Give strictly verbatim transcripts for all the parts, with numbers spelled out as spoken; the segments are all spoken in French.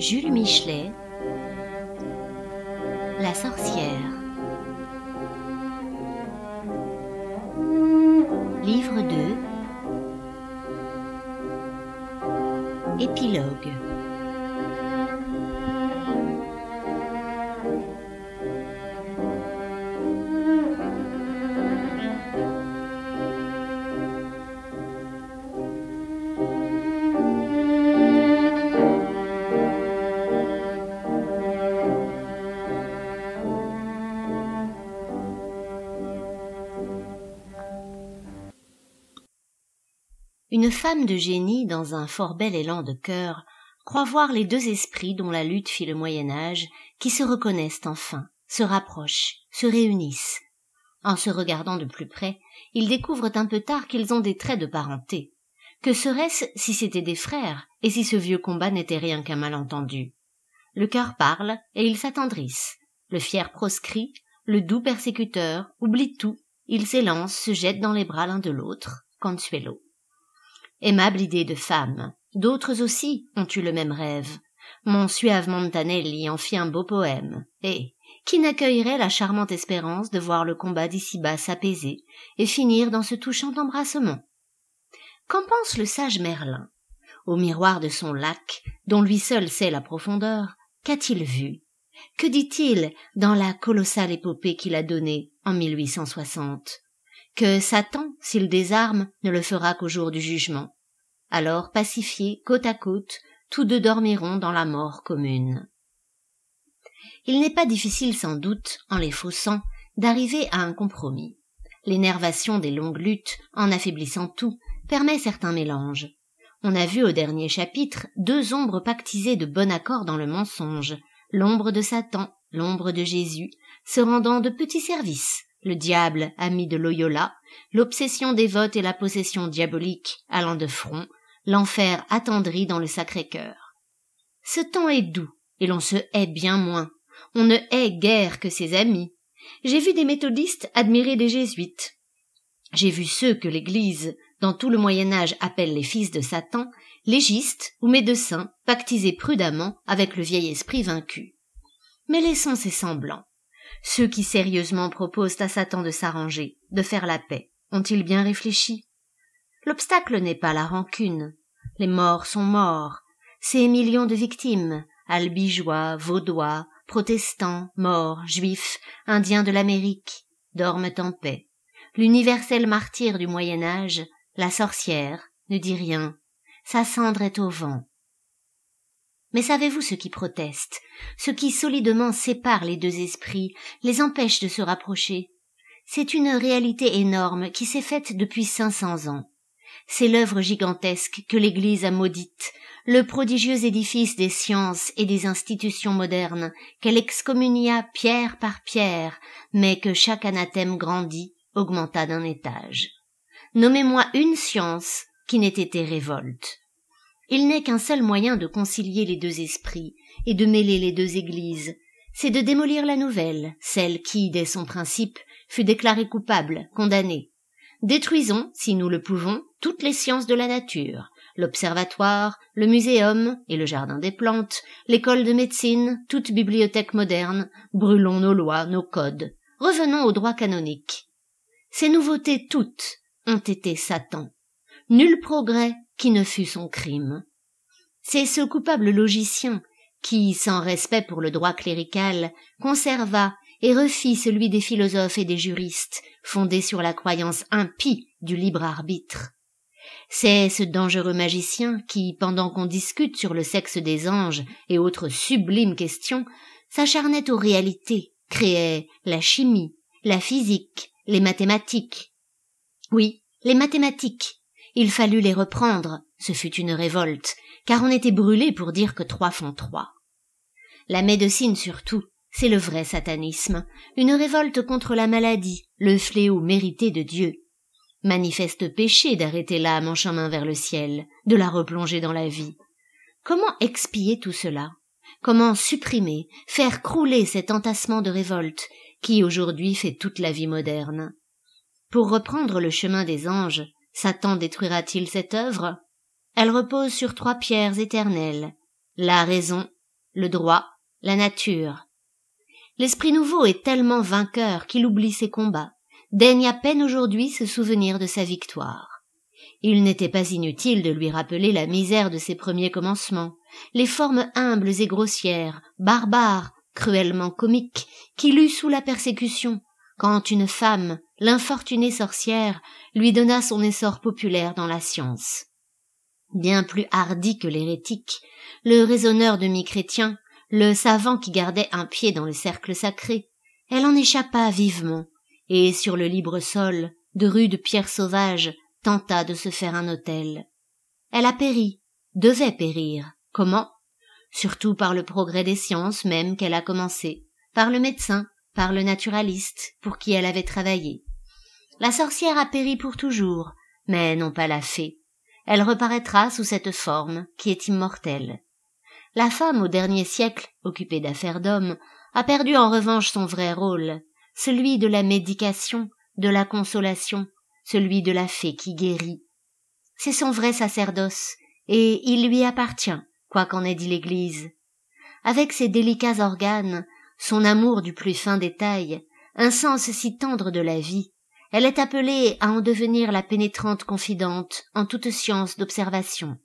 Jules Michelet, La sorcière. Livre deux. Épilogue. Une femme de génie, dans un fort bel élan de cœur, croit voir les deux esprits dont la lutte fit le Moyen-Âge, qui se reconnaissent enfin, se rapprochent, se réunissent. En se regardant de plus près, ils découvrent un peu tard qu'ils ont des traits de parenté. Que serait-ce si c'étaient des frères, et si ce vieux combat n'était rien qu'un malentendu? Le cœur parle, et ils s'attendrissent. Le fier proscrit, le doux persécuteur, oublie tout. Ils s'élancent, se jettent dans les bras l'un de l'autre, Consuelo. Aimable idée de femme, d'autres aussi ont eu le même rêve. Mon suave Montanelli en fit un beau poème, et qui n'accueillerait la charmante espérance de voir le combat d'ici-bas s'apaiser et finir dans ce touchant embrassement? Qu'en pense le sage Merlin? Au miroir de son lac, dont lui seul sait la profondeur, qu'a-t-il vu? Que dit-il dans la colossale épopée qu'il a donnée en mille huit cent soixante? Que Satan, s'il désarme, ne le fera qu'au jour du jugement. Alors, pacifiés, côte à côte, tous deux dormiront dans la mort commune. Il n'est pas difficile sans doute, en les faussant, d'arriver à un compromis. L'énervation des longues luttes, en affaiblissant tout, permet certains mélanges. On a vu au dernier chapitre deux ombres pactisées de bon accord dans le mensonge, l'ombre de Satan, l'ombre de Jésus, se rendant de petits services. Le diable, ami de Loyola, l'obsession dévote et la possession diabolique allant de front, l'enfer attendri dans le Sacré-Cœur. Ce temps est doux, et l'on se hait bien moins. On ne hait guère que ses amis. J'ai vu des méthodistes admirer des jésuites. J'ai vu ceux que l'Église, dans tout le Moyen-Âge, appelle les fils de Satan, légistes ou médecins, pactiser prudemment avec le vieil esprit vaincu. Mais laissons ces semblants. Ceux qui sérieusement proposent à Satan de s'arranger, de faire la paix, ont-ils bien réfléchi? L'obstacle n'est pas la rancune. Les morts sont morts. Ces millions de victimes, albigeois, vaudois, protestants, morts, juifs, indiens de l'Amérique, dorment en paix. L'universel martyr du Moyen-Âge, la sorcière, ne dit rien. Sa cendre est au vent. Mais savez-vous ce qui proteste, ce qui solidement sépare les deux esprits, les empêche de se rapprocher? C'est une réalité énorme qui s'est faite depuis cinq cents ans. C'est l'œuvre gigantesque que l'Église a maudite, le prodigieux édifice des sciences et des institutions modernes qu'elle excommunia pierre par pierre, mais que chaque anathème grandit, augmenta d'un étage. Nommez-moi une science qui n'ait été révolte. Il n'est qu'un seul moyen de concilier les deux esprits et de mêler les deux églises, c'est de démolir la nouvelle, celle qui, dès son principe, fut déclarée coupable, condamnée. Détruisons, si nous le pouvons, toutes les sciences de la nature, l'observatoire, le muséum et le jardin des plantes, l'école de médecine, toute bibliothèque moderne, brûlons nos lois, nos codes, revenons au droit canonique. Ces nouveautés toutes ont été Satan. Nul progrès qui ne fût son crime. C'est ce coupable logicien qui, sans respect pour le droit clérical, conserva et refit celui des philosophes et des juristes, fondé sur la croyance impie du libre arbitre. C'est ce dangereux magicien qui, pendant qu'on discute sur le sexe des anges et autres sublimes questions, s'acharnait aux réalités, créait la chimie, la physique, les mathématiques. Oui, les mathématiques. Il fallut les reprendre, ce fut une révolte, car on était brûlé pour dire que trois font trois. La médecine surtout, c'est le vrai satanisme, une révolte contre la maladie, le fléau mérité de Dieu. Manifeste péché d'arrêter l'âme en chemin vers le ciel, de la replonger dans la vie. Comment expier tout cela? Comment supprimer, faire crouler cet entassement de révolte qui aujourd'hui fait toute la vie moderne? Pour reprendre le chemin des anges, Satan détruira-t-il cette œuvre? Elle repose sur trois pierres éternelles, la raison, le droit, la nature. L'esprit nouveau est tellement vainqueur qu'il oublie ses combats, daigne à peine aujourd'hui se souvenir de sa victoire. Il n'était pas inutile de lui rappeler la misère de ses premiers commencements, les formes humbles et grossières, barbares, cruellement comiques, qu'il eut sous la persécution, quand une femme, l'infortunée sorcière, lui donna son essor populaire dans la science. Bien plus hardi que l'hérétique, le raisonneur demi-chrétien, le savant qui gardait un pied dans le cercle sacré, elle en échappa vivement, et sur le libre sol, de rudes pierres sauvages, tenta de se faire un autel. Elle a péri, devait périr. Comment? Surtout par le progrès des sciences même qu'elle a commencé, par le médecin, par le naturaliste, pour qui elle avait travaillé. La sorcière a péri pour toujours, mais non pas la fée. Elle reparaîtra sous cette forme qui est immortelle. La femme au dernier siècle, occupée d'affaires d'hommes, a perdu en revanche son vrai rôle, celui de la médication, de la consolation, celui de la fée qui guérit. C'est son vrai sacerdoce, et il lui appartient, quoi qu'en ait dit l'Église. Avec ses délicats organes, son amour du plus fin détail, un sens si tendre de la vie, elle est appelée à en devenir la pénétrante confidente en toute science d'observation.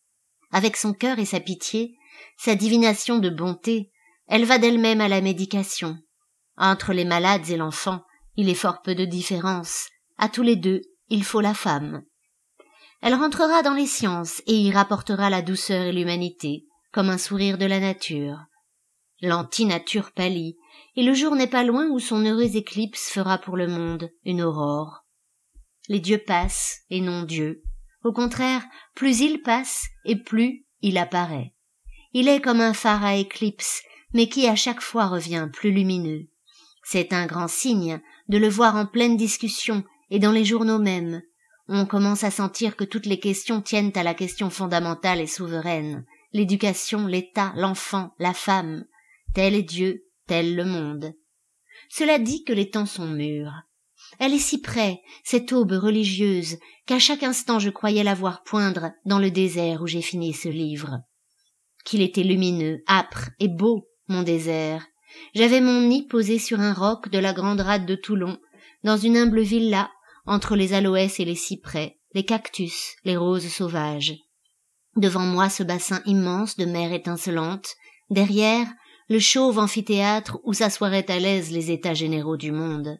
Avec son cœur et sa pitié, sa divination de bonté, elle va d'elle-même à la médication. Entre les malades et l'enfant, il est fort peu de différence. À tous les deux, il faut la femme. Elle rentrera dans les sciences et y rapportera la douceur et l'humanité, comme un sourire de la nature. L'anti-nature pâlit, et le jour n'est pas loin où son heureuse éclipse fera pour le monde une aurore. Les dieux passent, et non Dieu. Au contraire, plus il passe, et plus il apparaît. Il est comme un phare à éclipse, mais qui à chaque fois revient plus lumineux. C'est un grand signe de le voir en pleine discussion, et dans les journaux même. On commence à sentir que toutes les questions tiennent à la question fondamentale et souveraine, l'éducation, l'État, l'enfant, la femme. Tel est Dieu, tel le monde. Cela dit que les temps sont mûrs. Elle est si près, cette aube religieuse, qu'à chaque instant je croyais la voir poindre dans le désert où j'ai fini ce livre. Qu'il était lumineux, âpre et beau, mon désert. J'avais mon nid posé sur un roc de la grande rade de Toulon, dans une humble villa, entre les aloès et les cyprès, les cactus, les roses sauvages. Devant moi ce bassin immense de mer étincelante, derrière, le chauve amphithéâtre où s'asseoiraient à l'aise les états généraux du monde.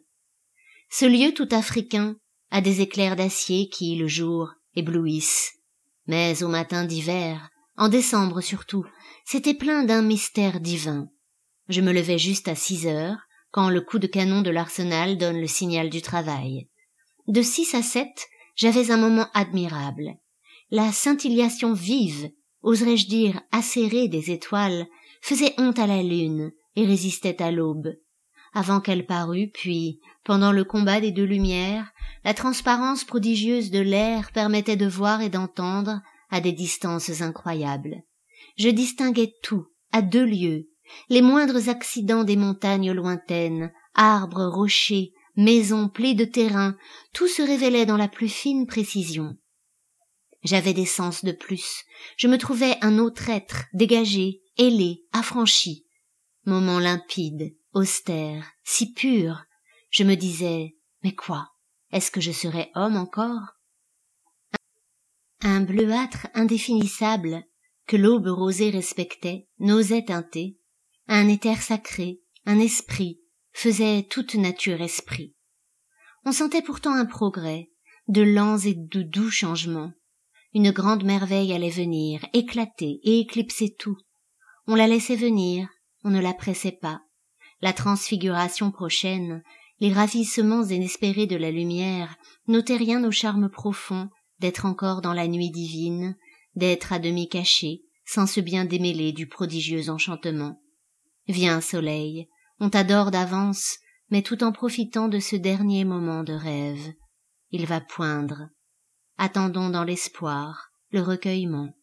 Ce lieu tout africain a des éclairs d'acier qui, le jour, éblouissent. Mais au matin d'hiver, en décembre surtout, c'était plein d'un mystère divin. Je me levais juste à six heures, quand le coup de canon de l'arsenal donne le signal du travail. De six à sept, j'avais un moment admirable. La scintillation vive, oserais-je dire acérée des étoiles, faisait honte à la lune et résistait à l'aube. Avant qu'elle parût, puis, pendant le combat des deux lumières, la transparence prodigieuse de l'air permettait de voir et d'entendre à des distances incroyables. Je distinguais tout, à deux lieues, les moindres accidents des montagnes lointaines, arbres, rochers, maisons, plis de terrain, tout se révélait dans la plus fine précision. J'avais des sens de plus, je me trouvais un autre être, dégagé, ailé, affranchi. Moment limpide, austère, si pur, je me disais, mais quoi, est-ce que je serais homme encore? Un bleuâtre indéfinissable, que l'aube rosée respectait, n'osait teinter, un éther sacré, un esprit, faisait toute nature esprit. On sentait pourtant un progrès, de lents et de doux changements. Une grande merveille allait venir, éclater et éclipser tout. On la laissait venir, on ne la pressait pas. La transfiguration prochaine, les ravissements inespérés de la lumière, n'ôtaient rien au charme profond d'être encore dans la nuit divine, d'être à demi caché, sans se bien démêler du prodigieux enchantement. Viens, soleil, on t'adore d'avance, mais tout en profitant de ce dernier moment de rêve. Il va poindre. Attendons dans l'espoir le recueillement.